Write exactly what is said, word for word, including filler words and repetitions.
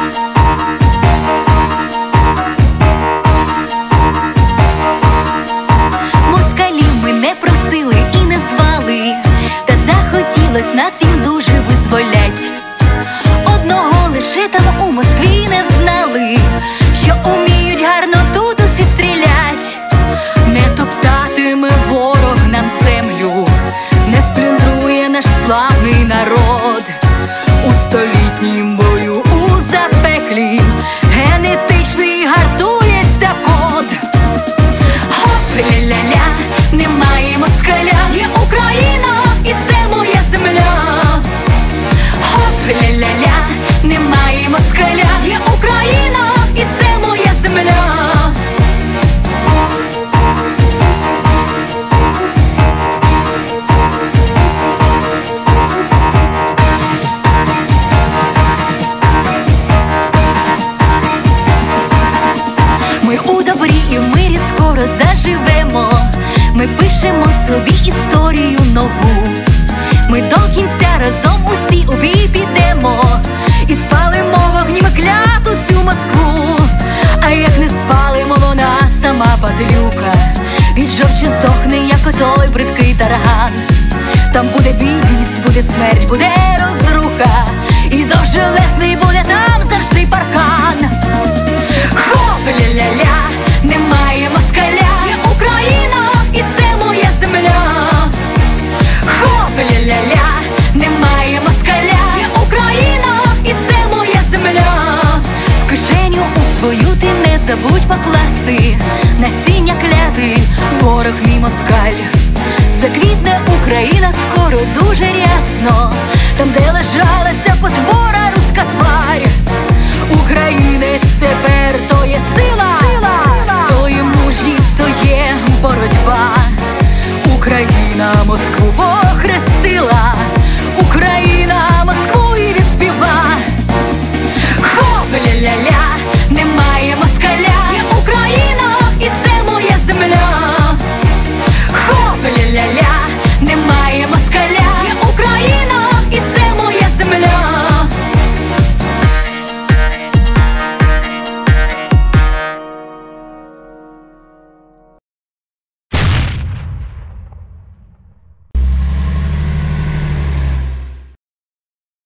Нас їм дуже визволять. Одного лише там у Москві не знали, що уміють гарно тут усі стрілять. Не топтатиме ворог нам землю, не сплюндрує наш славний народ. У столітнім бою, у запеклім, генетичний гартується код. Хоп-ля-ля-ля, немає москаля, є Україна, і це моя земля. Хоп-ля-ля-ля, немає москаля, є Україна, і це моя земля. Ми у добрі і в мирі скоро заживемо. Ми пишемо собі історію нову. Ми до кінця разом усі у бій підемо і спалимо вогніми кляту цю Москву. А як не спалимо, вона сама падлюка від жовчі здохне, як отой бридкий тарган. Там буде бійність, буде смерть, буде розруха, і довжелезний буде там завжди паркан. Хоп-ля-ля-ля, немає москаля, є Україна, і це моя земля. Хоп-ля-ля-ля, немає москаля, є Україна, і це моя земля. В кишеню у свою ти не забудь покласти насіння кляти, ворог мій москаль. Заквітне Україна скоро дуже рясно, там, де лежать